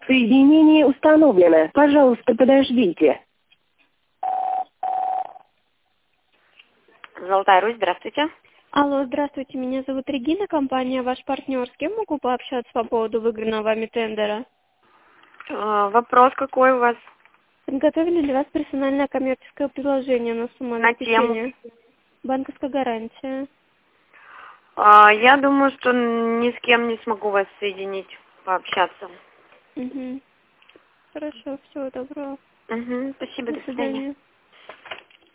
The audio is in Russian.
Соединение установлено. Пожалуйста, подождите. Золотая Русь, здравствуйте. Алло, здравствуйте, меня зовут Регина, компания «Ваш партнер». С кем могу пообщаться по поводу выигранного вами тендера? Вопрос какой у вас? Подготовили для вас персональное коммерческое предложение на сумму На тему? обеспечения? Банковская гарантия. Я думаю, что ни с кем не смогу вас соединить, пообщаться. Угу. Хорошо, всего доброго. Угу, спасибо, До до свидания. свидания.